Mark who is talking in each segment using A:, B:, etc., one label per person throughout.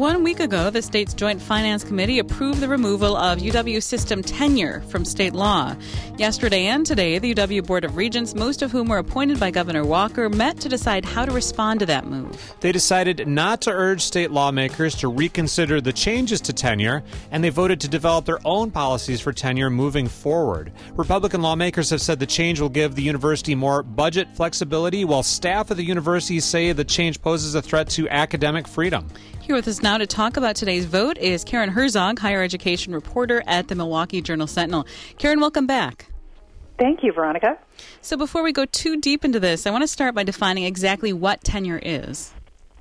A: 1 week ago, the state's Joint Finance Committee approved the removal of UW system tenure from state law. Yesterday and today, the UW Board of Regents, most of whom were appointed by Governor Walker, met to decide how to respond to that move.
B: They decided not to urge state lawmakers to reconsider the changes to tenure, and they voted to develop their own policies for tenure moving forward. Republican lawmakers have said the change will give the university more budget flexibility, while staff at the university say the change poses a threat to academic freedom.
A: Here with us now to talk about today's vote is Karen Herzog, higher education reporter at the Milwaukee Journal-Sentinel. Karen, welcome back.
C: Thank you, Veronica.
A: So before we go too deep into this, I want to start by defining exactly what tenure is.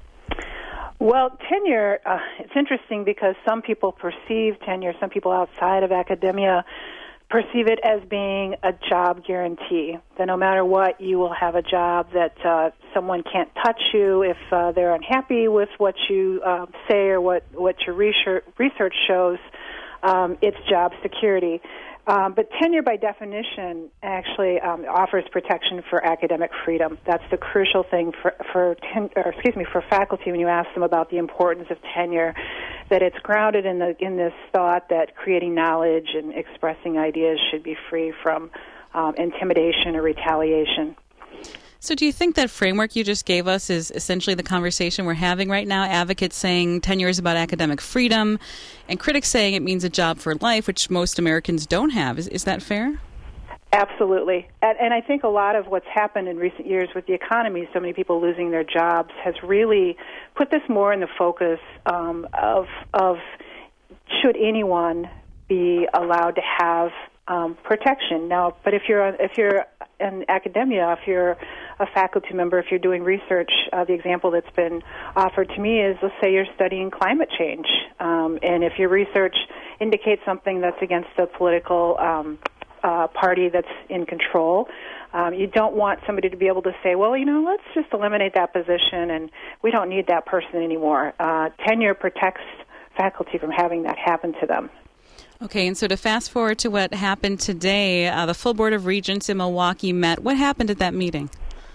C: Well, tenure, it's interesting because some people perceive tenure, some people outside of academia perceive it as being a job guarantee, that no matter what, you will have a job, that someone can't touch you if they're unhappy with what you say or what your research shows. It's job security. But tenure, by definition, actually offers protection for academic freedom. That's the crucial thing for faculty when you ask them about the importance of tenure. That it's grounded in this thought that creating knowledge and expressing ideas should be free from intimidation or retaliation.
A: So do you think that framework you just gave us is essentially the conversation we're having right now? Advocates saying tenure is about academic freedom, and critics saying it means a job for life, which most Americans don't have. Is that fair?
C: Absolutely. And I think a lot of what's happened in recent years with the economy, so many people losing their jobs, has really put this more in the focus of should anyone be allowed to have protection. Now, but if you're in academia, if you're a faculty member, if you're doing research, the example that's been offered to me is, let's say you're studying climate change, and if your research indicates something that's against the political party that's in control, you don't want somebody to be able to say, well, let's just eliminate that position and we don't need that person anymore. Tenure protects faculty from having that happen to them.
A: Okay, and so to fast forward to what happened today, the full Board of Regents in Milwaukee met. What happened at that meeting?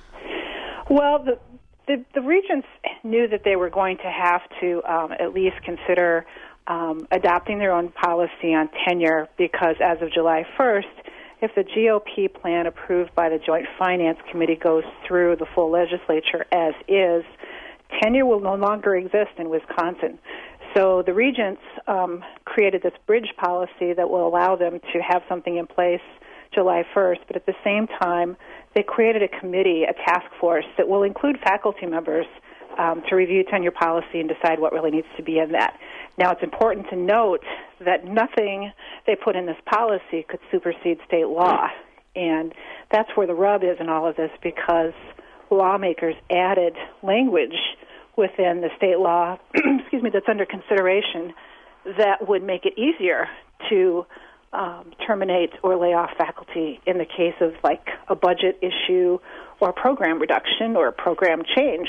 C: Well, the regents knew that they were going to have to at least consider adopting their own policy on tenure because as of July 1st, if the GOP plan approved by the Joint Finance Committee goes through the full legislature as is, tenure will no longer exist in Wisconsin. So the regents created this bridge policy that will allow them to have something in place July 1st, but at the same time, they created a committee, a task force, that will include faculty members to review tenure policy and decide what really needs to be in that. Now, it's important to note that nothing they put in this policy could supersede state law, and that's where the rub is in all of this because lawmakers added language within the state law, that's under consideration, that would make it easier to terminate or lay off faculty in the case of like a budget issue or program reduction or program change.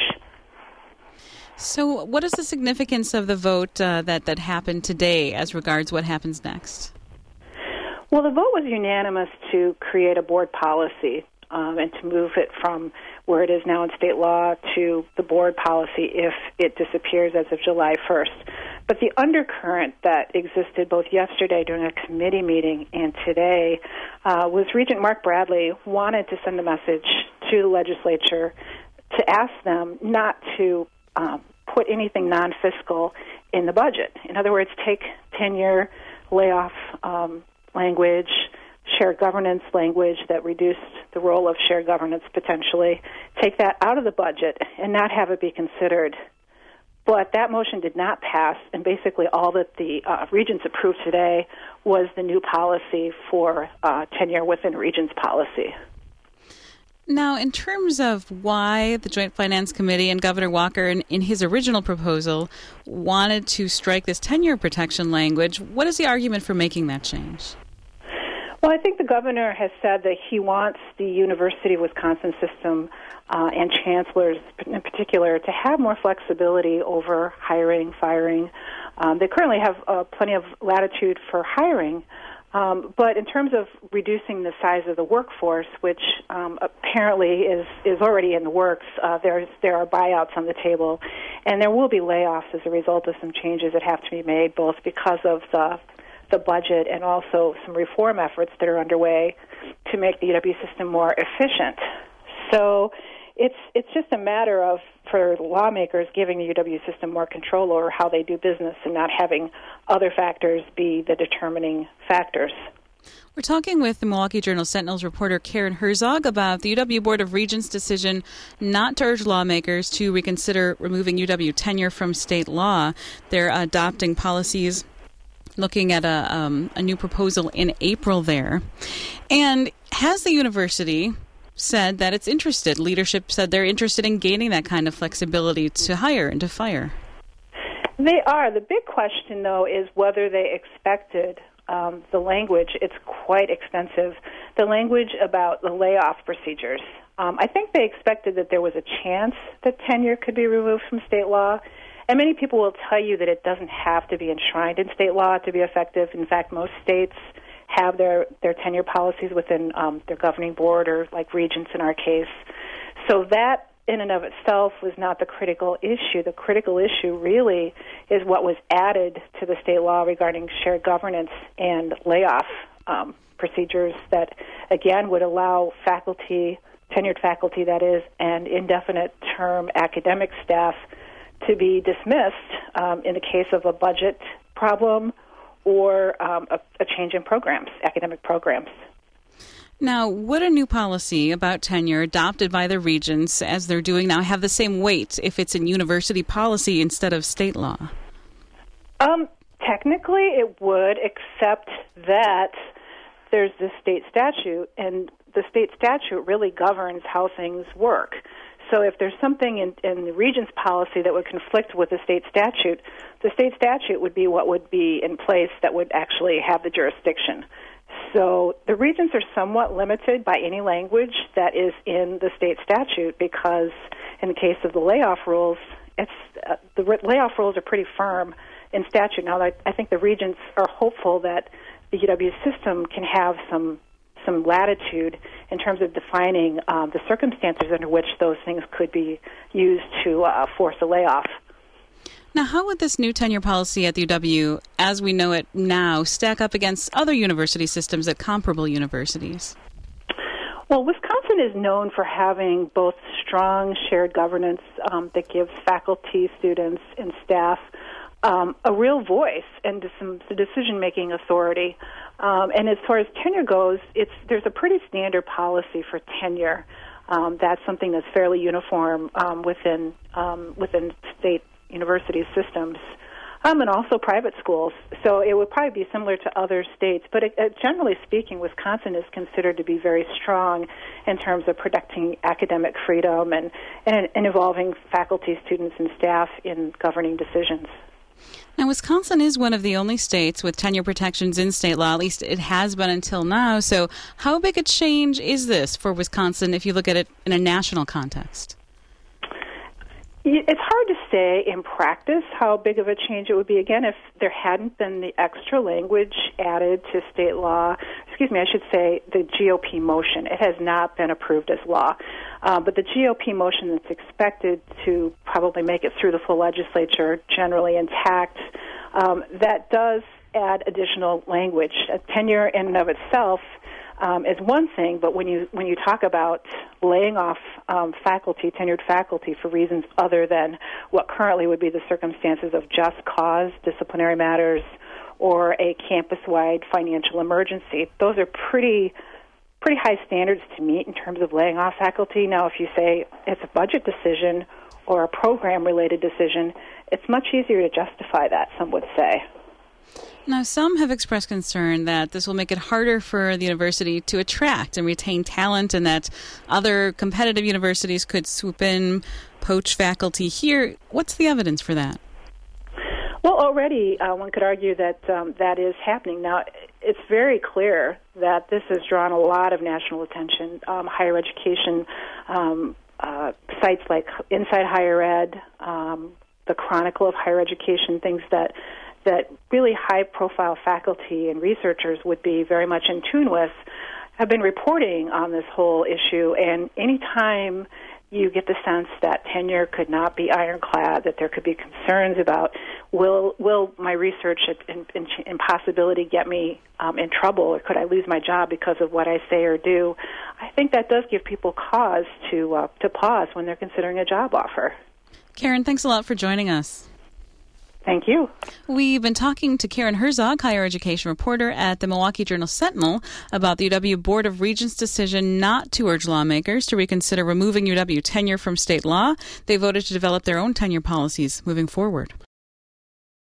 A: So what is the significance of the vote that happened today as regards what happens next?
C: Well, the vote was unanimous to create a board policy and to move it from where it is now in state law to the board policy if it disappears as of July 1st. But the undercurrent that existed both yesterday during a committee meeting and today was Regent Mark Bradley wanted to send a message to the legislature to ask them not to put anything non-fiscal in the budget. In other words, take tenure, layoff language, shared governance language that reduced the role of shared governance potentially, take that out of the budget and not have it be considered. But that motion did not pass, and basically all that the regents approved today was the new policy for tenure within regents policy.
A: Now, in terms of why the Joint Finance Committee and Governor Walker, in his original proposal, wanted to strike this tenure protection language, what is the argument for making that change?
C: Well, I think the governor has said that he wants the University of Wisconsin system and chancellors in particular to have more flexibility over hiring, firing. They currently have plenty of latitude for hiring, but in terms of reducing the size of the workforce, which apparently is already in the works, there are buyouts on the table, And there will be layoffs as a result of some changes that have to be made, both because of the budget and also some reform efforts that are underway to make the UW system more efficient. So it's just a matter of, for lawmakers, giving the UW system more control over how they do business and not having other factors be the determining factors.
A: We're talking with the Milwaukee Journal-Sentinel's reporter Karen Herzog about the UW Board of Regents' decision not to urge lawmakers to reconsider removing UW tenure from state law. They're adopting policies looking at a new proposal in April there. And has the university said that it's interested? Leadership said they're interested in gaining that kind of flexibility to hire and to fire.
C: They are. The big question, though, is whether they expected the language. It's quite extensive. The language about the layoff procedures. I think they expected that there was a chance that tenure could be removed from state law. And many people will tell you that it doesn't have to be enshrined in state law to be effective. In fact, most states have their tenure policies within their governing board, or like regents in our case. So that in and of itself was not the critical issue. The critical issue really is what was added to the state law regarding shared governance and layoff procedures that, again, would allow faculty, tenured faculty that is, and indefinite term academic staff to be dismissed in the case of a budget problem or a change in programs, academic programs.
A: Now, would a new policy about tenure adopted by the regents, as they're doing now, have the same weight if it's in university policy instead of state law?
C: Technically, it would, except that there's the state statute, and the state statute really governs how things work. So if there's something in the regents' policy that would conflict with the state statute would be what would be in place that would actually have the jurisdiction. So the regents are somewhat limited by any language that is in the state statute because in the case of the layoff rules, the layoff rules are pretty firm in statute. Now, I think the regents are hopeful that the UW system can have some latitude in terms of defining the circumstances under which those things could be used to force a layoff.
A: Now, how would this new tenure policy at the UW, as we know it now, stack up against other university systems at comparable universities?
C: Well, Wisconsin is known for having both strong shared governance that gives faculty, students, and staff a real voice and some decision-making authority. And as far as tenure goes, there's a pretty standard policy for tenure. That's something that's fairly uniform within state university systems, and also private schools. So it would probably be similar to other states. But generally speaking, Wisconsin is considered to be very strong in terms of protecting academic freedom and involving faculty, students, and staff in governing decisions.
A: Now, Wisconsin is one of the only states with tenure protections in state law. At least it has been until now. So how big a change is this for Wisconsin if you look at it in a national context?
C: It's hard to say in practice how big of a change it would be. Again, if there hadn't been the extra language added to state law, I should say the GOP motion. It has not been approved as law. But the GOP motion that's expected to probably make it through the full legislature generally intact, that does add additional language. Tenure in and of itself is one thing, but when you talk about laying off tenured faculty for reasons other than what currently would be the circumstances of just cause, disciplinary matters, or a campus-wide financial emergency, those are pretty high standards to meet in terms of laying off faculty. Now, if you say it's a budget decision or a program-related decision, it's much easier to justify that, some would say.
A: Now, some have expressed concern that this will make it harder for the university to attract and retain talent and that other competitive universities could swoop in, poach faculty here. What's the evidence for that?
C: Well, already one could argue that that is happening. Now, it's very clear that this has drawn a lot of national attention. Higher education sites like Inside Higher Ed, the Chronicle of Higher Education, things that really high-profile faculty and researchers would be very much in tune with, have been reporting on this whole issue. And any time you get the sense that tenure could not be ironclad, that there could be concerns about will my research and possibility get me in trouble, or could I lose my job because of what I say or do. I think that does give people cause to pause when they're considering a job offer.
A: Karen, thanks a lot for joining us.
C: Thank you.
A: We've been talking to Karen Herzog, higher education reporter at the Milwaukee Journal-Sentinel, about the UW Board of Regents' decision not to urge lawmakers to reconsider removing UW tenure from state law. They voted to develop their own tenure policies moving forward.